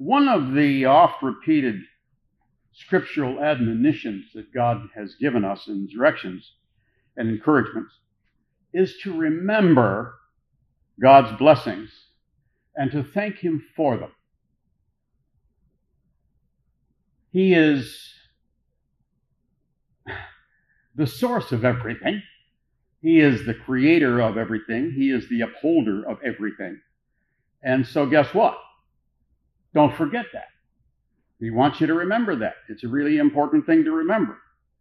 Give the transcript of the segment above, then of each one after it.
One of the oft-repeated scriptural admonitions that God has given us in directions and encouragements is to remember God's blessings and to thank Him for them. He is the source of everything. He is the creator of everything. He is the upholder of everything. And so guess what? Don't forget that. He wants you to remember that. It's a really important thing to remember.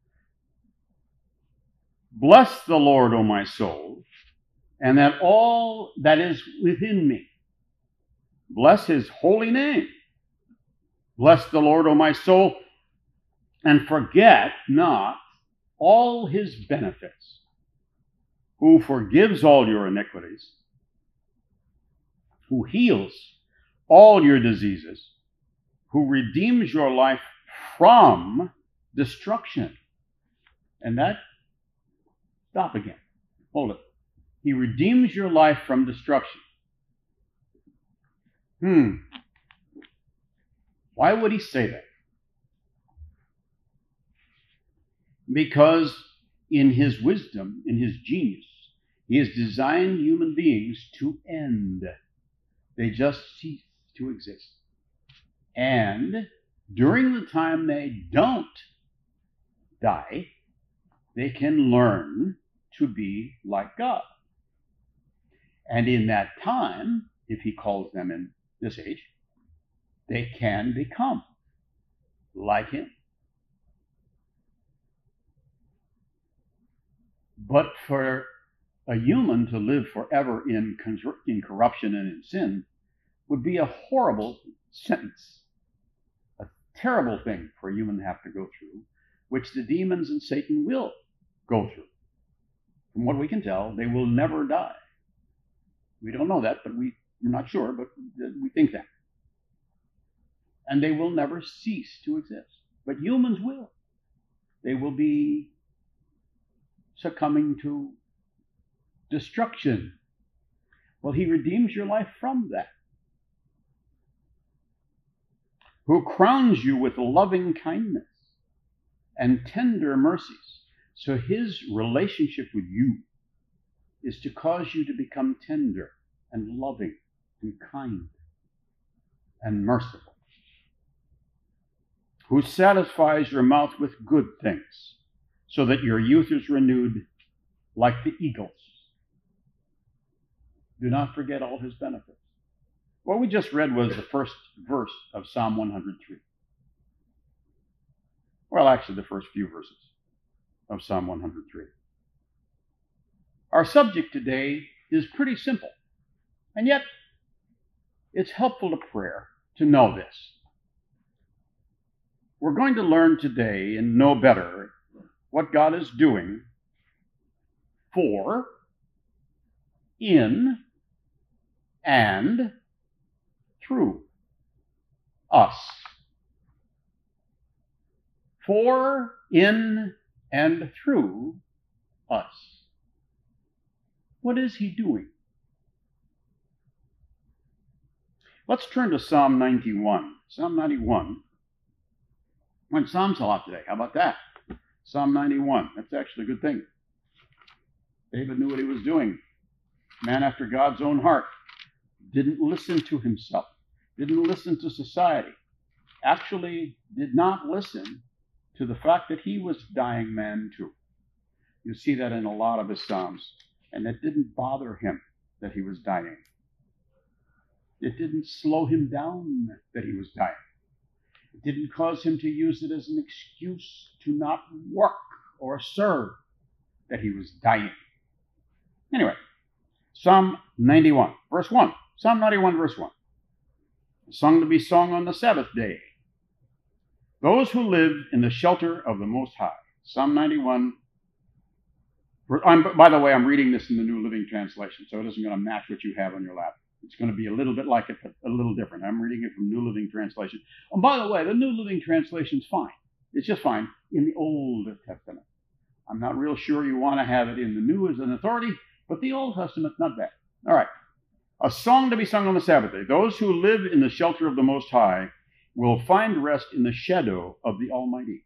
Bless the Lord, O my soul, and that all that is within me. Bless His holy name. Bless the Lord, O my soul, and forget not all His benefits, who forgives all your iniquities, who heals all your diseases, who redeems your life from destruction. And that, stop again. Hold it. He redeems your life from destruction. Why would He say that? Because in His wisdom, in His genius, He has designed human beings to end. They just cease to exist. And during the time they don't die, they can learn to be like God. And in that time, if He calls them in this age, they can become like Him. But for a human to live forever in corruption and in sin would be a horrible sentence, a terrible thing for a human to have to go through, which the demons and Satan will go through. From what we can tell, they will never die. We don't know that, but we're not sure, but we think that. And they will never cease to exist. But humans will. They will be succumbing to destruction. Well, He redeems your life from that. Who crowns you with loving kindness and tender mercies. So His relationship with you is to cause you to become tender and loving and kind and merciful. Who satisfies your mouth with good things, so that your youth is renewed like the eagles. Do not forget all His benefits. What we just read was the first verse of Psalm 103. Well, actually, the first few verses of Psalm 103. Our subject today is pretty simple, and yet it's helpful to prayer to know this. We're going to learn today and know better what God is doing for, in, and through us. For, in, and through us. What is He doing? Let's turn to Psalm 91. Psalm 91. Went Psalms a lot today. How about that? Psalm 91. That's actually a good thing. David knew what he was doing. Man after God's own heart. Didn't listen to himself. Didn't listen to society. Actually did not listen to the fact that he was a dying man too. You see that in a lot of his Psalms. And it didn't bother him that he was dying. It didn't slow him down that he was dying. It didn't cause him to use it as an excuse to not work or serve that he was dying. Anyway, Psalm 91, verse 1. Psalm 91, verse 1. A song to be sung on the Sabbath day. Those who live in the shelter of the Most High. Psalm 91. By the way, I'm reading this in the New Living Translation, so it isn't going to match what you have on your lap. It's going to be a little bit like it, but a little different. I'm reading it from New Living Translation. Oh, by the way, the New Living Translation is fine. It's just fine in the Old Testament. I'm not real sure you want to have it in the New as an authority, but the Old Testament, not bad. All right. A song to be sung on the Sabbath day. Those who live in the shelter of the Most High will find rest in the shadow of the Almighty.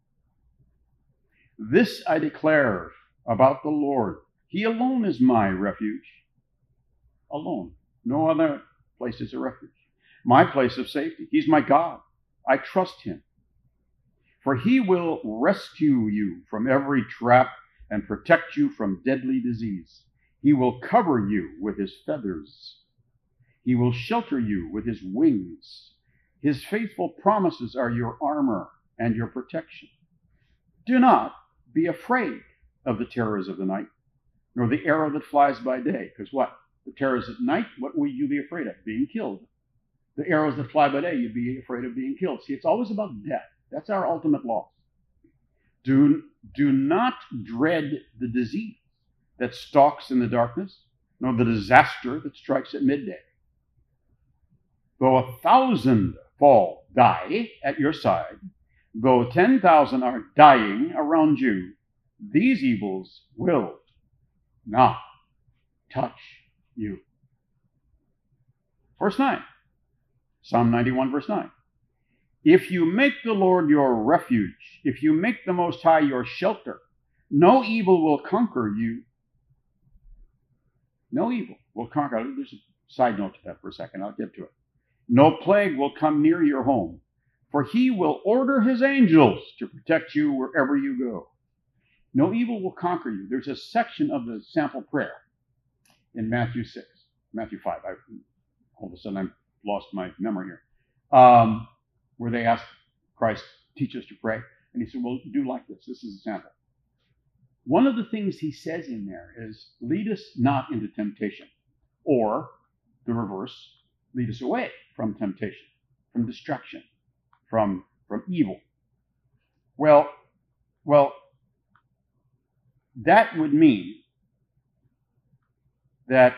This I declare about the Lord. He alone is my refuge. Alone. No other place is a refuge. My place of safety. He's my God. I trust him. For he will rescue you from every trap and protect you from deadly disease. He will cover you with his feathers. He will shelter you with his wings. His faithful promises are your armor and your protection. Do not be afraid of the terrors of the night, nor the arrow that flies by day. Because what? The terrors at night, what will you be afraid of? Being killed. The arrows that fly by day, you'd be afraid of being killed. See, it's always about death. That's our ultimate loss. Do not dread the disease that stalks in the darkness, nor the disaster that strikes at midday. Though 1,000 die at your side, though 10,000 are dying around you, these evils will not touch you. Verse 9. Psalm 91, verse 9. If you make the Lord your refuge, if you make the Most High your shelter, no evil will conquer you. No evil will conquer. There's a side note to that for a second. I'll get to it. No plague will come near your home, for he will order his angels to protect you wherever you go. No evil will conquer you. There's a section of the sample prayer in Matthew 5. All of a sudden, I've lost my memory here. Where they asked Christ, teach us to pray. And he said, well, do like this. This is a sample. One of the things he says in there is, lead us not into temptation. Or, the reverse, lead us away from temptation, from distraction, from evil. Well, that would mean that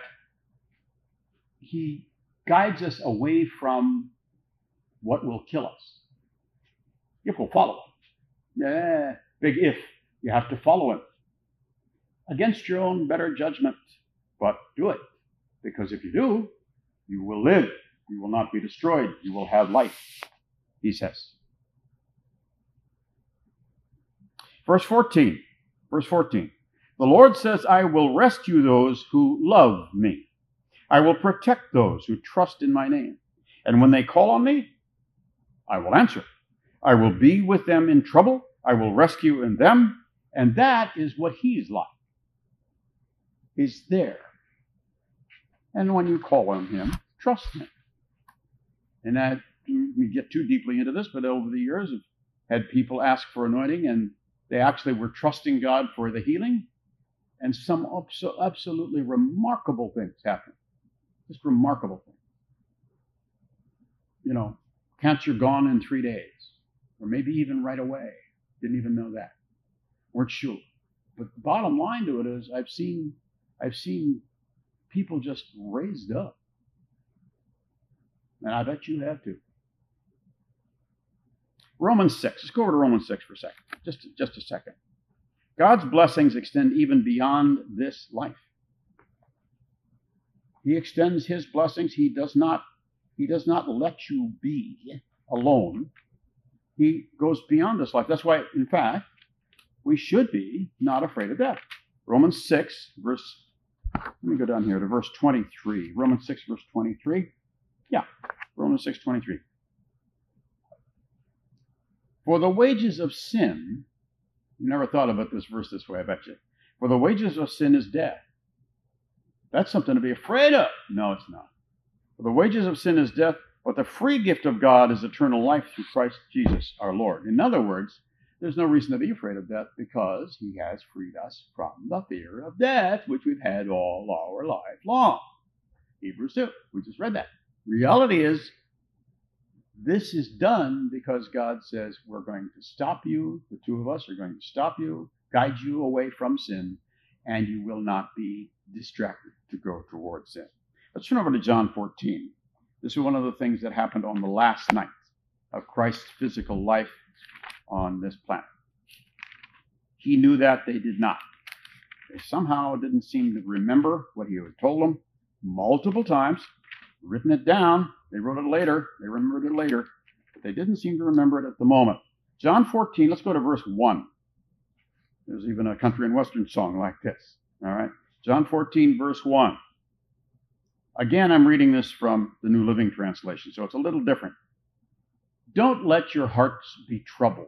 he guides us away from what will kill us. If we'll follow him. Big if. You have to follow him. Against your own better judgment. But do it. Because if you do, you will live. You will not be destroyed. You will have life, he says. Verse 14. The Lord says, I will rescue those who love me. I will protect those who trust in my name. And when they call on me, I will answer. I will be with them in trouble. I will rescue them. And that is what he's like. He's there. And when you call on him, trust him. And that, we get too deeply into this, but over the years, I've had people ask for anointing, and they actually were trusting God for the healing. And some absolutely remarkable things happen. Just remarkable things. You know, cancer gone in 3 days, or maybe even right away. Didn't even know that. Weren't sure. But the bottom line to it is, I've seen people just raised up. And I bet you have too. Romans 6. Let's go over to Romans 6 for a second. Just a second. God's blessings extend even beyond this life. He extends his blessings. He does not let you be alone. He goes beyond this life. That's why, in fact, we should be not afraid of death. Romans 6, let me go down here to verse 23. Romans 6, verse 23. Yeah, Romans 6, 23. For the wages of sin, you never thought about this verse this way, I bet you. For the wages of sin is death. That's something to be afraid of. No, it's not. For the wages of sin is death, but the free gift of God is eternal life through Christ Jesus our Lord. In other words, there's no reason to be afraid of death because he has freed us from the fear of death, which we've had all our life long. Hebrews 2. We just read that. Reality is, this is done because God says, we're going to stop you, the two of us are going to stop you, guide you away from sin, and you will not be distracted to go towards sin. Let's turn over to John 14. This is one of the things that happened on the last night of Christ's physical life on this planet. He knew that, they did not. They somehow didn't seem to remember what he had told them. multiple times, written it down. They wrote it later. They remembered it later. But they didn't seem to remember it at the moment. John 14, let's go to verse 1. There's even a country and western song like this. All right. John 14, verse 1. Again, I'm reading this from the New Living Translation, so it's a little different. Don't let your hearts be troubled.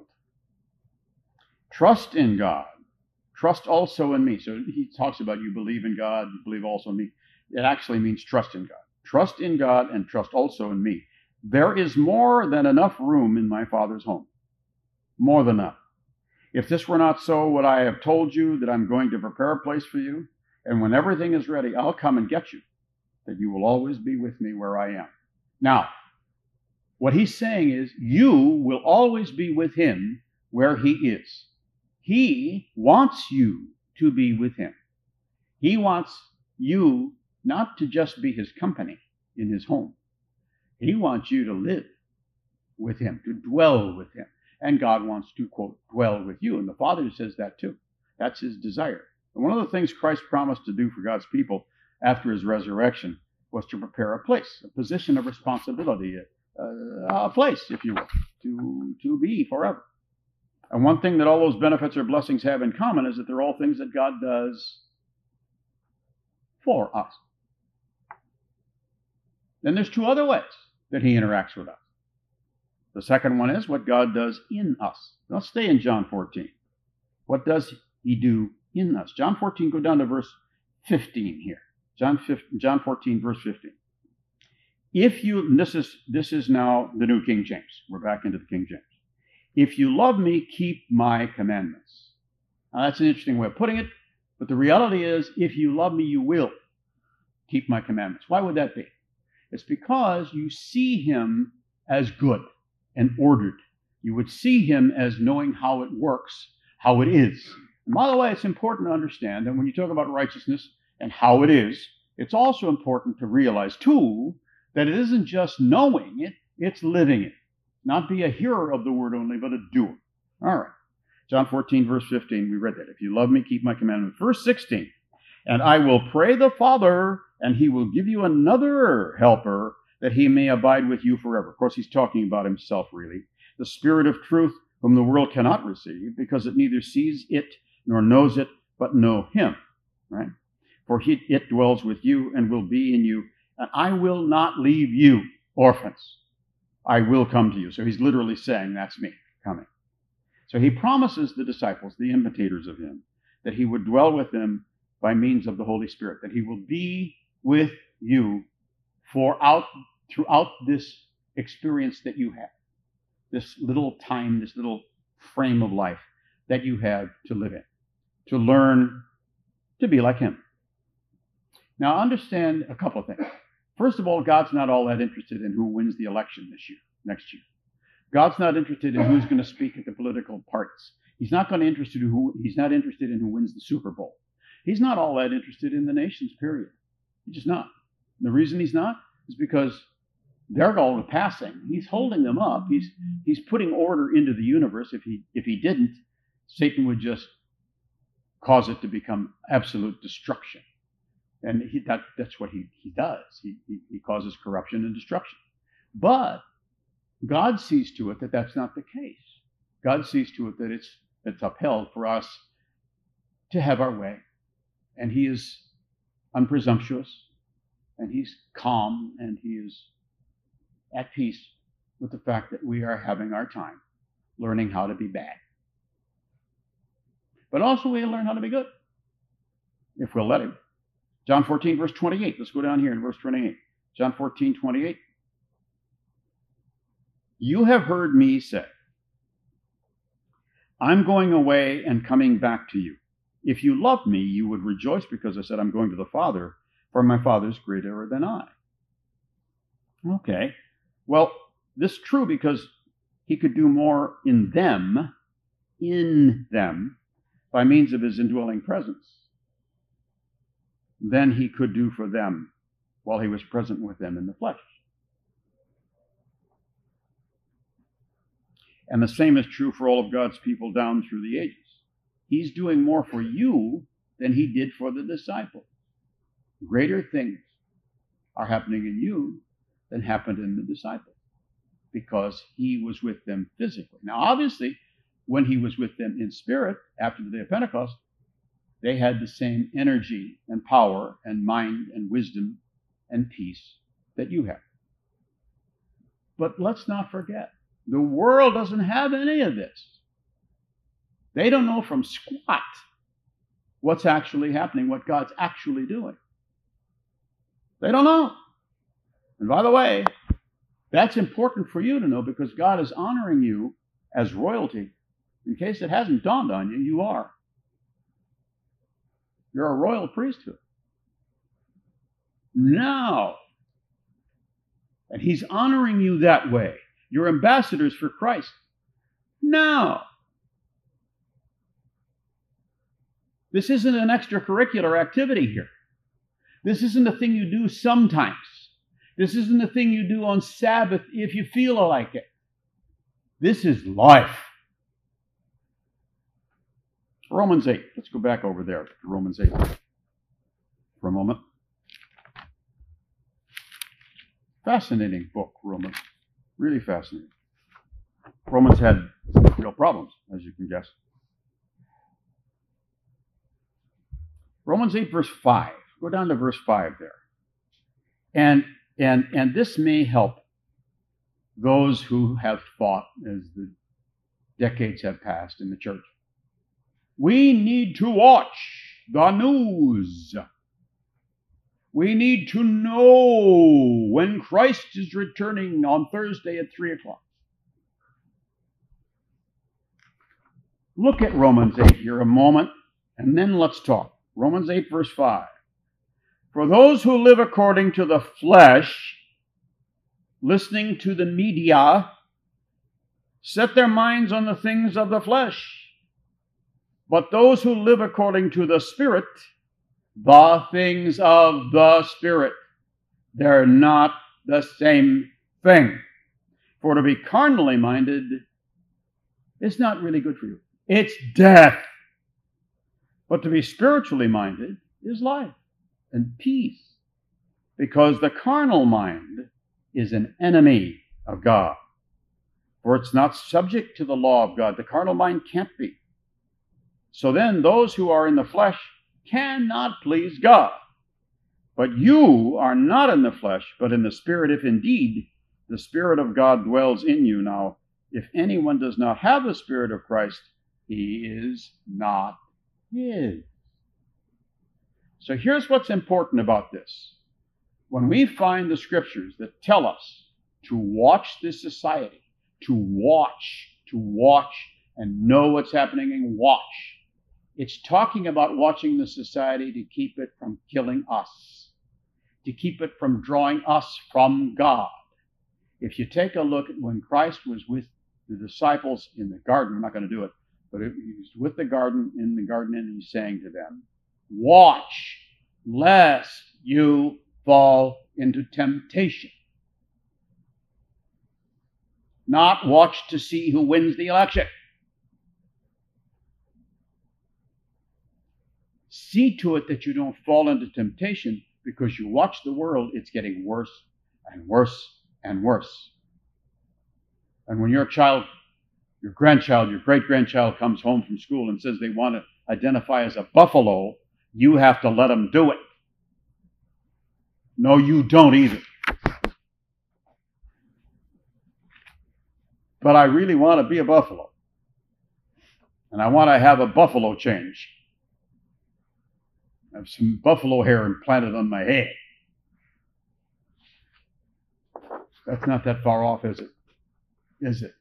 Trust in God. Trust also in me. So he talks about you believe in God, you believe also in me. It actually means trust in God. Trust in God and trust also in me. There is more than enough room in my Father's home. More than enough. If this were not so, would I have told you that I'm going to prepare a place for you? And when everything is ready, I'll come and get you, that you will always be with me where I am. Now, what he's saying is, you will always be with him where he is. He wants you to be with him. He wants you not to just be his company in his home. He wants you to live with him, to dwell with him. And God wants to, quote, dwell with you. And the Father says that too. That's his desire. And one of the things Christ promised to do for God's people after his resurrection was to prepare a place, a position of responsibility, a place, if you will, to be forever. And one thing that all those benefits or blessings have in common is that they're all things that God does for us. Then there's two other ways that he interacts with us. The second one is what God does in us. Let's stay in John 14. What does he do in us? John 14, go down to verse 15 here. John 14, verse 15. If you, and this is now the New King James. We're back into the King James. If you love me, keep my commandments. Now that's an interesting way of putting it, but the reality is, if you love me, you will keep my commandments. Why would that be? It's because you see him as good and ordered. You would see him as knowing how it works, how it is. And by the way, it's important to understand that when you talk about righteousness and how it is, it's also important to realize, too, that it isn't just knowing it, it's living it. Not be a hearer of the word only, but a doer. All right. John 14, verse 15, we read that. If you love me, keep my commandments. Verse 16, and I will pray the Father, and he will give you another helper, that he may abide with you forever. Of course, he's talking about himself, really. The Spirit of truth, whom the world cannot receive, because it neither sees it nor knows it, but know him. Right? For it dwells with you and will be in you, and I will not leave you orphans. I will come to you. So he's literally saying, that's me coming. So he promises the disciples, the imitators of him, that he would dwell with them by means of the Holy Spirit, that he will be with you throughout this experience that you have, this little time, this little frame of life that you have to live in, to learn to be like him. Now, understand a couple of things. First of all, God's not all that interested in who wins the election next year. God's not interested in who's going to speak at the political parties. He's not interested in who wins the Super Bowl. He's not all that interested in the nations, period. He's just not. And the reason he's not is because they're all passing. He's holding them up. He's putting order into the universe. If he didn't, Satan would just cause it to become absolute destruction. And that's what he does. He causes corruption and destruction. But God sees to it that that's not the case. God sees to it that it's upheld for us to have our way. And he is unpresumptuous, and he's calm, and he is at peace with the fact that we are having our time learning how to be bad. But also we learn how to be good, if we'll let him. John 14, verse 28. Let's go down here in verse 28. John 14, 28. You have heard me say, I'm going away and coming back to you. If you loved me, you would rejoice because I said I'm going to the Father, for my Father is greater than I. Okay. Well, this is true because he could do more in them, by means of his indwelling presence, than he could do for them while he was present with them in the flesh. And the same is true for all of God's people down through the ages. He's doing more for you than he did for the disciples. Greater things are happening in you than happened in the disciples, because he was with them physically. Now, obviously, when he was with them in spirit after the day of Pentecost, they had the same energy and power and mind and wisdom and peace that you have. But let's not forget, the world doesn't have any of this. They don't know from squat what's actually happening, what God's actually doing. They don't know. And by the way, that's important for you to know, because God is honoring you as royalty. In case it hasn't dawned on you, you are. You're a royal priesthood. Now, and he's honoring you that way. You're ambassadors for Christ. Now, this isn't an extracurricular activity here. This isn't a thing you do sometimes. This isn't a thing you do on Sabbath if you feel like it. This is life. Romans 8. Let's go back over there to Romans 8 for a moment. Fascinating book, Romans. Really fascinating. Romans had real problems, as you can guess. Romans 8, verse 5. Go down to verse 5 there. And this may help those who have thought, as the decades have passed in the church, we need to watch the news. We need to know when Christ is returning on Thursday at 3 o'clock. Look at Romans 8 here a moment, and then let's talk. Romans 8, verse 5. For those who live according to the flesh, listening to the media, set their minds on the things of the flesh. But those who live according to the Spirit, the things of the Spirit. They're not the same thing. For to be carnally minded is not really good for you. It's death. But to be spiritually minded is life and peace. Because the carnal mind is an enemy of God. For it's not subject to the law of God. The carnal mind can't be. So then those who are in the flesh cannot please God. But you are not in the flesh, but in the Spirit, if indeed the Spirit of God dwells in you. Now, if anyone does not have the Spirit of Christ, he is not his. So here's what's important about this. When we find the scriptures that tell us to watch this society, to watch and know what's happening and watch, it's talking about watching the society to keep it from killing us, to keep it from drawing us from God. If you take a look at when Christ was with the disciples in the garden, I'm not going to do it, but he was with the garden, in the garden, and he's saying to them, watch lest you fall into temptation. Not watch to see who wins the election. See to it that you don't fall into temptation, because you watch the world, it's getting worse and worse and worse. And when your child, your grandchild, your great-grandchild comes home from school and says they want to identify as a buffalo, you have to let them do it. No, you don't either. But I really want to be a buffalo. And I want to have a buffalo change. I have some buffalo hair implanted on my head. That's not that far off, is it? Is it?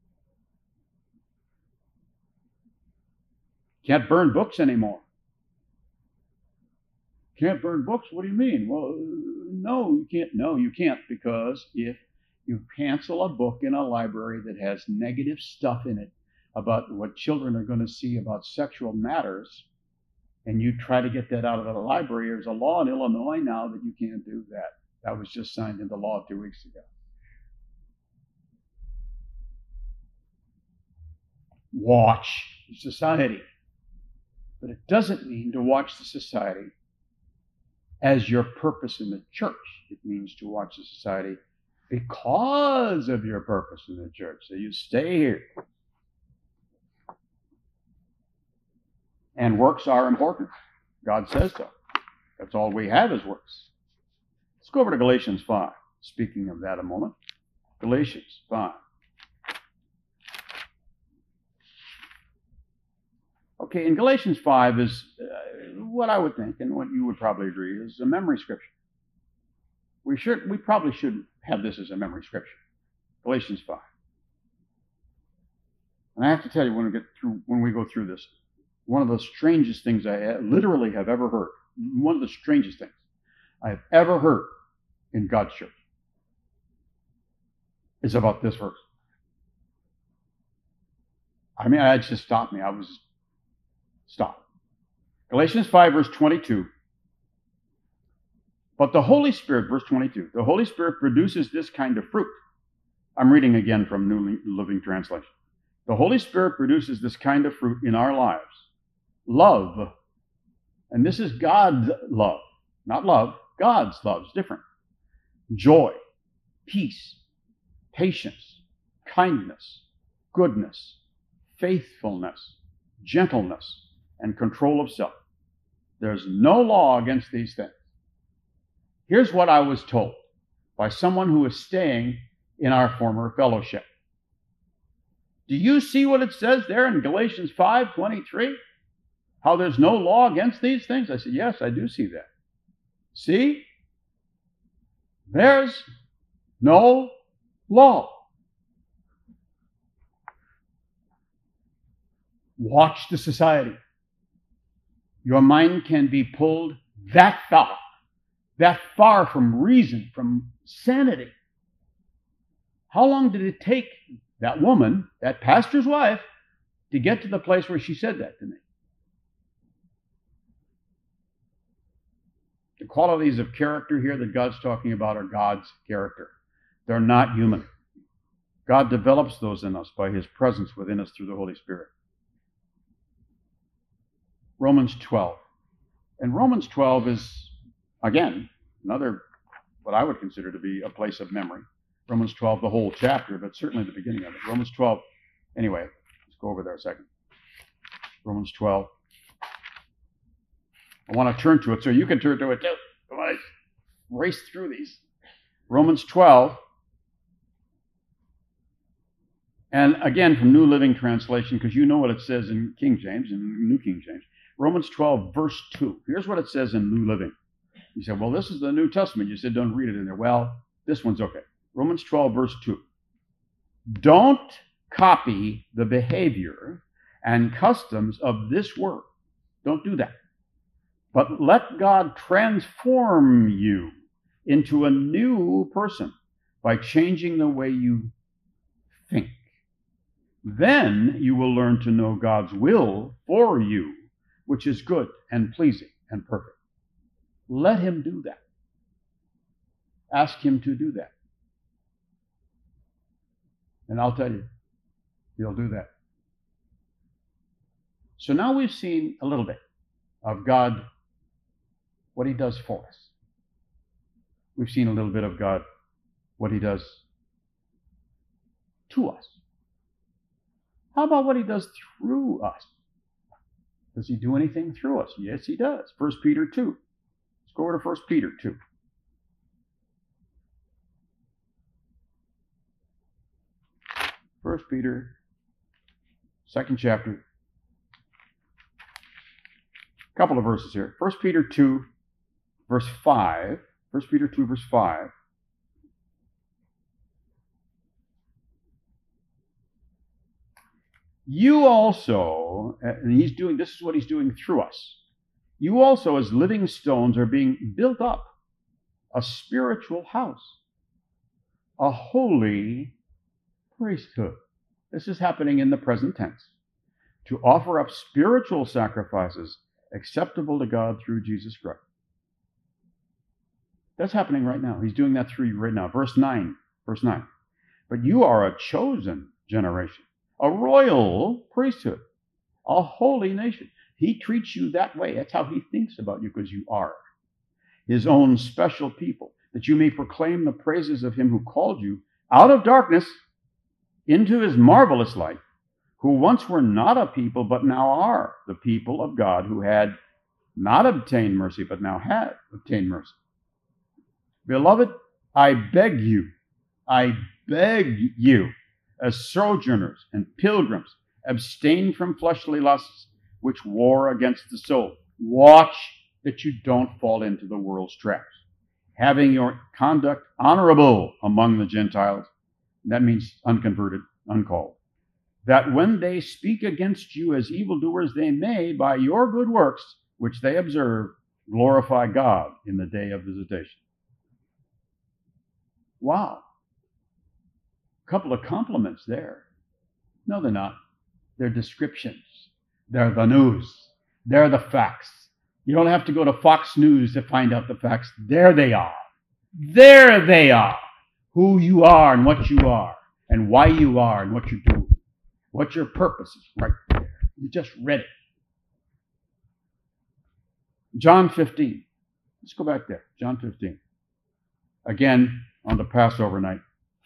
Can't burn books anymore. Can't burn books? What do you mean? Well, no, you can't. No, you can't, because if you cancel a book in a library that has negative stuff in it about what children are going to see about sexual matters, and you try to get that out of the library, there's a law in Illinois now that you can't do that. That was just signed into law 2 weeks ago. Watch the society. But it doesn't mean to watch the society as your purpose in the church. It means to watch the society because of your purpose in the church. So you stay here. And works are important. God says so. That's all we have is works. Let's go over to Galatians 5. Speaking of that a moment. Galatians 5. Okay, in Galatians 5 is what I would think, and what you would probably agree, is a memory scripture. We probably should have this as a memory scripture. Galatians 5. And I have to tell you, when we go through this, one of the strangest things I literally have ever heard, one of the strangest things I have ever heard in God's church is about this verse. I mean, it just stopped me. I was stopped. Galatians 5, verse 22. But the Holy Spirit, verse 22, the Holy Spirit produces this kind of fruit. I'm reading again from New Living Translation. The Holy Spirit produces this kind of fruit in our lives. Love. And this is God's love. Not love. God's love is different. Joy, peace, patience, kindness, goodness, faithfulness, gentleness, and control of self. There's no law against these things. Here's what I was told by someone who was staying in our former fellowship. Do you see what it says there in Galatians 5:23? How there's no law against these things? I said, yes, I do see that. See? There's no law. Watch the society. Your mind can be pulled that far from reason, from sanity. How long did it take that woman, that pastor's wife, to get to the place where she said that to me? The qualities of character here that God's talking about are God's character. They're not human. God develops those in us by His presence within us through the Holy Spirit. Romans 12. And Romans 12 is, again, another, what I would consider to be a place of memory. Romans 12, the whole chapter, but certainly the beginning of it. Romans 12, anyway, let's go over there a second. Romans 12. I want to turn to it, so you can turn to it too. Come on, race through these. Romans 12. And again, from New Living Translation, because you know what it says in King James and New King James. Romans 12, verse 2. Here's what it says in New Living. You said, well, this is the New Testament. You said, don't read it in there. Well, this one's okay. Romans 12, verse 2. Don't copy the behavior and customs of this world. Don't do that. But let God transform you into a new person by changing the way you think. Then you will learn to know God's will for you, which is good and pleasing and perfect. Let Him do that. Ask Him to do that. And I'll tell you, He'll do that. So now we've seen a little bit of God, what He does for us. We've seen a little bit of God, what He does to us. How about what He does through us? Does He do anything through us? Yes, He does. 1 Peter 2. Let's go over to 1 Peter 2. First Peter, second chapter. A couple of verses here. 1 Peter 2, verse 5. 1 Peter 2, verse 5. You also, and this is what He's doing through us. You also, as living stones, are being built up a spiritual house, a holy priesthood. This is happening in the present tense. To offer up spiritual sacrifices acceptable to God through Jesus Christ. That's happening right now. He's doing that through you right now. Verse 9. But you are a chosen generation, a royal priesthood, a holy nation. He treats you that way. That's how He thinks about you, because you are. his own special people, that you may proclaim the praises of him who called you out of darkness into his marvelous light, who once were not a people, but now are the people of God, who had not obtained mercy, but now have obtained mercy. Beloved, I beg you, as sojourners and pilgrims, abstain from fleshly lusts which war against the soul. Watch that you don't fall into the world's traps. Having your conduct honorable among the Gentiles, that means unconverted, uncalled, that when they speak against you as evildoers, they may, by your good works, which they observe, glorify God in the day of visitation. Wow. A couple of compliments there. No, they're not. They're descriptions. They're the news. They're the facts. You don't have to go to Fox News to find out the facts. There they are. There they are. Who you are and what you are, and why you are and what you do. What your purpose is right there. You just read it. John 15. Let's go back there. John 15. Again, on the Passover night.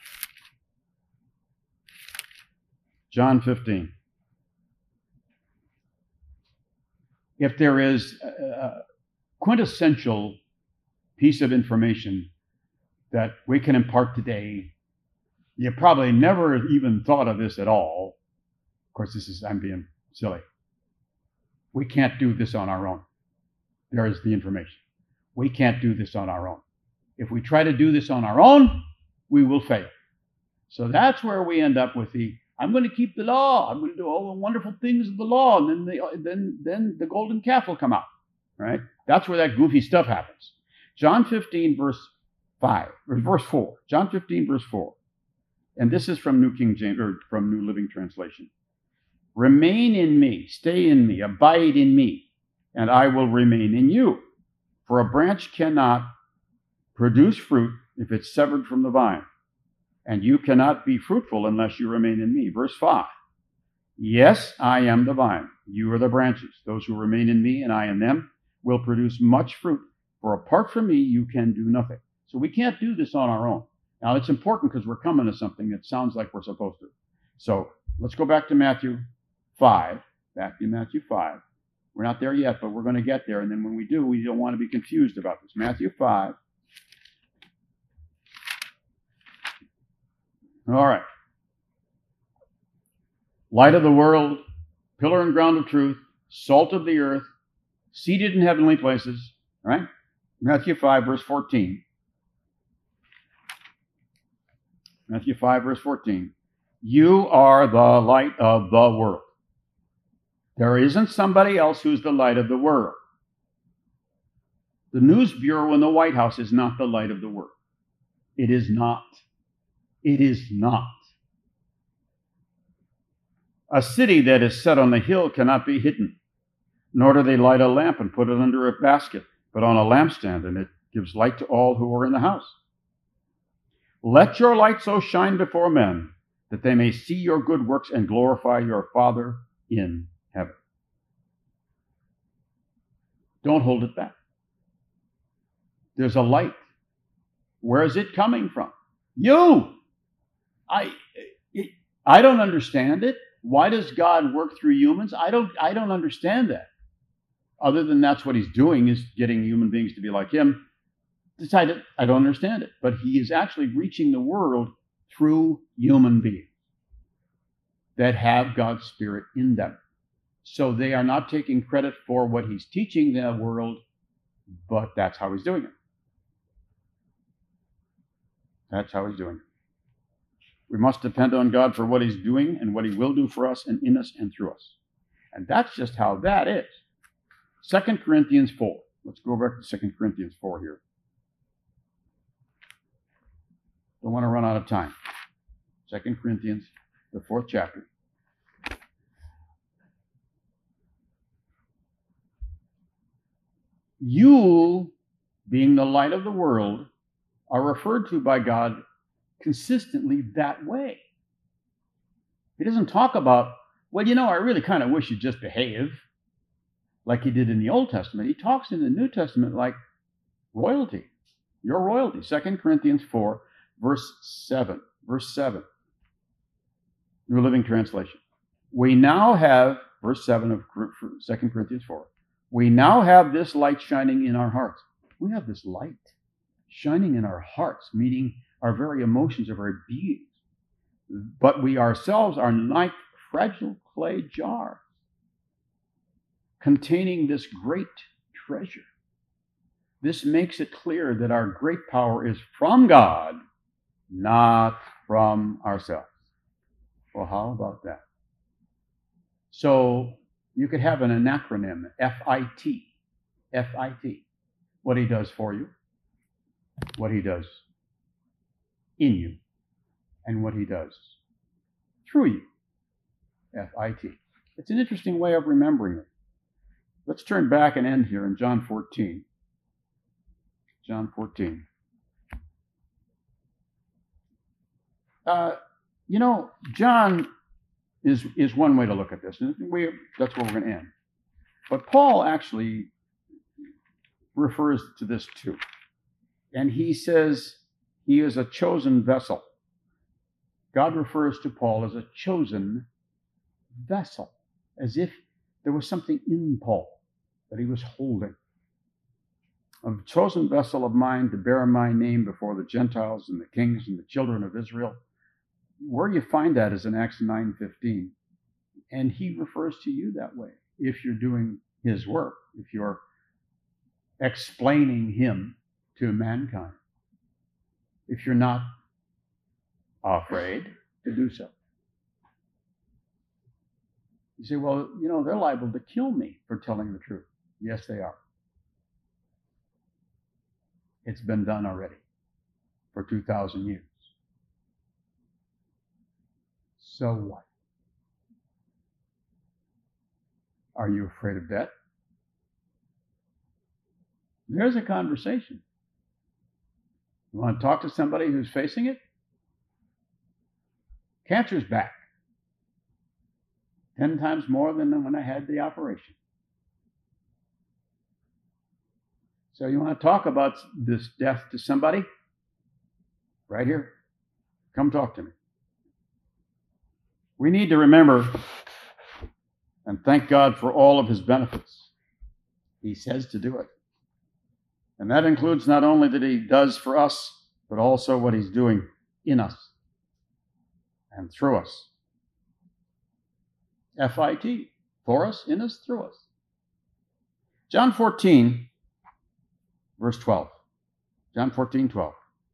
John 15. If there is a quintessential piece of information that we can impart today, you probably never even thought of this at all. Of course, I'm being silly. We can't do this on our own. There is the information. We can't do this on our own. If we try to do this on our own, we will fail. So that's where we end up with I'm going to keep the law. I'm going to do all the wonderful things of the law, and then the golden calf will come out. Right? That's where that goofy stuff happens. John 15, verse 5, or verse 4. John 15, verse 4. And this is from New King James, or from New Living Translation. Remain in me, stay in me, abide in me, and I will remain in you. For a branch cannot produce fruit if it's severed from the vine, and you cannot be fruitful unless you remain in me. Verse 5. Yes, I am the vine. You are the branches. Those who remain in me and I in them will produce much fruit. For apart from me, you can do nothing. So we can't do this on our own. Now, it's important because we're coming to something that sounds like we're supposed to. So let's go back to Matthew 5. Matthew 5. We're not there yet, but we're going to get there. And then when we do, we don't want to be confused about this. Matthew 5. All right. Light of the world, pillar and ground of truth, salt of the earth, seated in heavenly places. All right? Matthew 5, verse 14. Matthew 5, verse 14. You are the light of the world. There isn't somebody else who's the light of the world. The News Bureau in the White House is not the light of the world. It is not. It is not. A city that is set on a hill cannot be hidden, nor do they light a lamp and put it under a basket, but on a lampstand, and it gives light to all who are in the house. Let your light so shine before men that they may see your good works and glorify your Father in heaven. Don't hold it back. There's a light. Where is it coming from? You! I don't understand it. Why does God work through humans? I don't understand that. Other than that's what he's doing, is getting human beings to be like him. Decided I don't understand it. But he is actually reaching the world through human beings that have God's Spirit in them. So they are not taking credit for what he's teaching the world, but that's how he's doing it. That's how he's doing it. We must depend on God for what he's doing and what he will do for us and in us and through us. And that's just how that is. 2 Corinthians 4. Let's go back to 2 Corinthians 4 here. Don't want to run out of time. 2 Corinthians, the 4th chapter. You, being the light of the world, are referred to by God consistently that way. He doesn't talk about, well, I really kind of wish you'd just behave like he did in the Old Testament. He talks in the New Testament like, Royalty. Your royalty. 2 Corinthians 4, verse 7. Verse 7. New Living Translation. We now have, verse 7 of 2 Corinthians 4, we now have this light shining in our hearts. We have this light shining in our hearts, meaning our very emotions, our very beings. But we ourselves are like fragile clay jars containing this great treasure. This makes it clear that our great power is from God, not from ourselves. Well, how about that? So you could have an acronym, FIT. FIT. What he does for you, what he does in you, and what he does through you. FIT. It's an interesting way of remembering it. Let's turn back and end here in John 14. John 14. John is one way to look at this. And that's where we're going to end. But Paul actually refers to this too. And he says he is a chosen vessel. God refers to Paul as a chosen vessel, as if there was something in Paul that he was holding. A chosen vessel of mine to bear my name before the Gentiles and the kings and the children of Israel. Where you find that is in Acts 9:15. And he refers to you that way if you're doing his work, if you're explaining him to mankind, if you're not afraid to do so. You say, well, they're liable to kill me for telling the truth. Yes, they are. It's been done already for 2,000 years. So what? Are you afraid of death? There's a conversation. You want to talk to somebody who's facing it? Cancer's back. 10 times more than when I had the operation. So you want to talk about this death to somebody? Right here. Come talk to me. We need to remember and thank God for all of his benefits. He says to do it. And that includes not only that he does for us, but also what he's doing in us and through us. FIT, for us, in us, through us. John 14, verse 12. John 14, 12.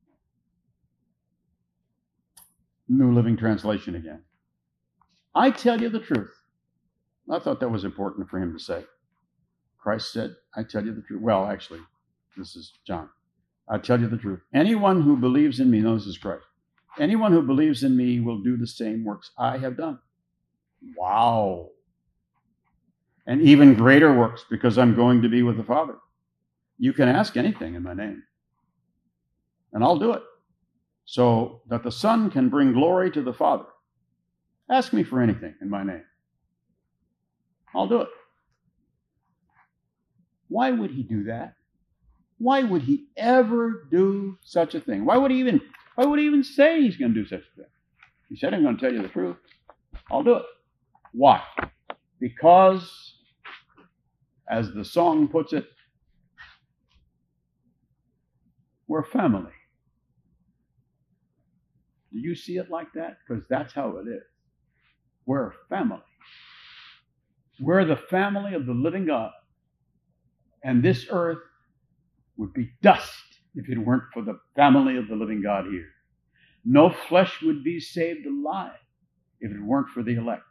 New Living Translation again. I tell you the truth. I thought that was important for him to say. Christ said, I tell you the truth. Well, actually, this is John. I tell you the truth. Anyone who believes in me, no, this is Christ. Anyone who believes in me will do the same works I have done. Wow. And even greater works, because I'm going to be with the Father. You can ask anything in my name, and I'll do it, so that the Son can bring glory to the Father. Ask me for anything in my name. I'll do it. Why would he do that? Why would he ever do such a thing? Why would he even say he's going to do such a thing? He said, I'm going to tell you the truth. I'll do it. Why? Because, as the song puts it, we're family. Do you see it like that? Because that's how it is. We're family. We're the family of the living God. And this earth would be dust if it weren't for the family of the living God here. No flesh would be saved alive if it weren't for the elect.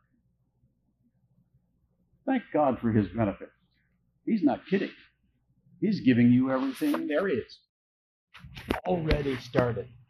Thank God for his benefits. He's not kidding. He's giving you everything there is. Already started.